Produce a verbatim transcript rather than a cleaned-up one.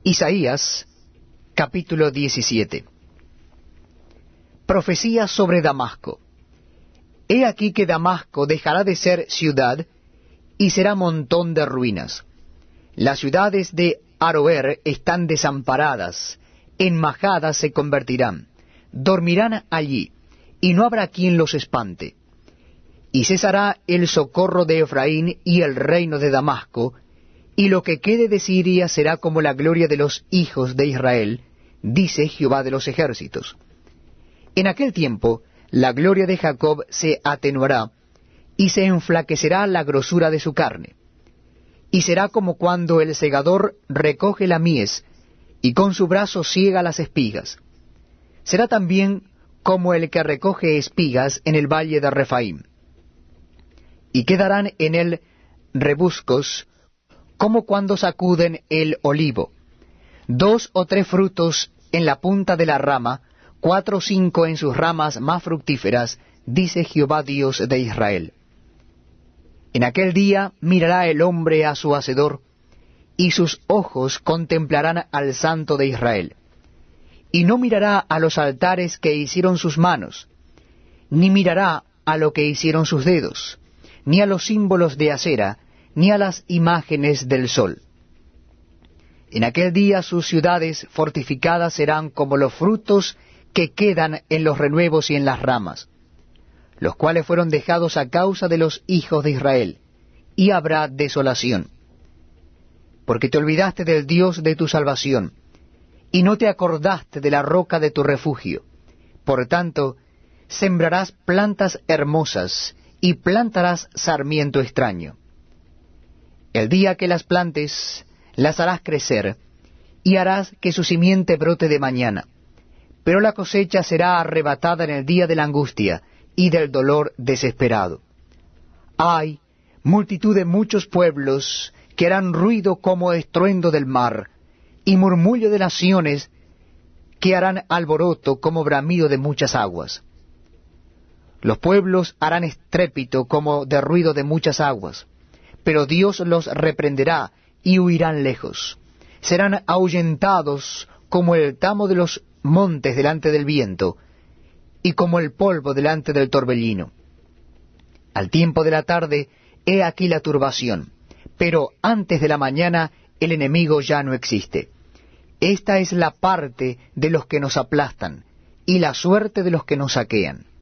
Isaías, capítulo diecisiete. Profecía sobre Damasco. He aquí que Damasco dejará de ser ciudad, y será montón de ruinas. Las ciudades de Aroer están desamparadas, en majadas se convertirán, dormirán allí, y no habrá quien los espante. Y cesará el socorro de Efraín y el reino de Damasco, y lo que quede de Siria será como la gloria de los hijos de Israel, dice Jehová de los ejércitos. En aquel tiempo la gloria de Jacob se atenuará, y se enflaquecerá la grosura de su carne. Y será como cuando el segador recoge la mies, y con su brazo siega las espigas. Será también como el que recoge espigas en el valle de Rephaim. Y quedarán en él rebuscos, como cuando sacuden el olivo, dos o tres frutos en la punta de la rama, cuatro o cinco en sus ramas más fructíferas, dice Jehová Dios de Israel. En aquel día mirará el hombre a su Hacedor, y sus ojos contemplarán al Santo de Israel. Y no mirará a los altares que hicieron sus manos, ni mirará a lo que hicieron sus dedos, ni a los símbolos de acera, ni a las imágenes del sol. En aquel día sus ciudades fortificadas serán como los frutos que quedan en los renuevos y en las ramas, los cuales fueron dejados a causa de los hijos de Israel, y habrá desolación. Porque te olvidaste del Dios de tu salvación, y no te acordaste de la roca de tu refugio. Por tanto, sembrarás plantas hermosas, y plantarás sarmiento extraño. El día que las plantes, las harás crecer, y harás que su simiente brote de mañana. Pero la cosecha será arrebatada en el día de la angustia y del dolor desesperado. Hay multitud de muchos pueblos que harán ruido como estruendo del mar, y murmullo de naciones que harán alboroto como bramido de muchas aguas. Los pueblos harán estrépito como de ruido de muchas aguas, pero Dios los reprenderá y huirán lejos. Serán ahuyentados como el tamo de los montes delante del viento, y como el polvo delante del torbellino. Al tiempo de la tarde, he aquí la turbación, pero antes de la mañana el enemigo ya no existe. Esta es la parte de los que nos aplastan, y la suerte de los que nos saquean.